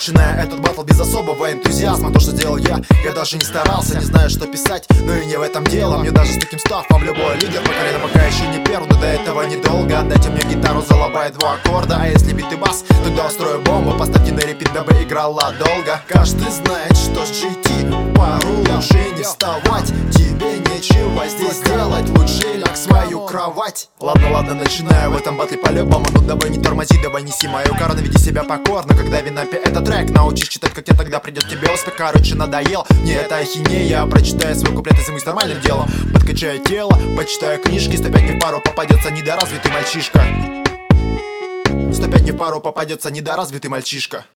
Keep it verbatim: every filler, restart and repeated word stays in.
начиная этот батл без особого энтузиазма. То, что сделал я, я даже не старался. Не знаю, что писать, но и не в этом дело. Мне даже с таким ставом любой лидер по колено, пока еще не первый, но до этого недолго. Отдайте мне гитару, залобает два аккорда. А если бит и бас, тогда устрою бомбу. Поставьте на репит, дабы играла долго. Каждый знает, что с джи ти пару лучше не вставать. Тебе нечего здесь делать, лучше ляг в свою кровать. Ладно, ладно, начинаю в этом батле по-любому. Ну давай не тормози, давай неси мою кару, веди себя покорно. Когда винапи этот трек, научись читать, как тебе тогда придет тебе успех. Короче, надоел, мне это ахинея. Прочитаю свой куплет и займусь нормальным делом. Подкачаю тело, почитаю книжки. Сто пять не в пару попадется недоразвитый мальчишка. Сто пять не в пару попадется недоразвитый мальчишка.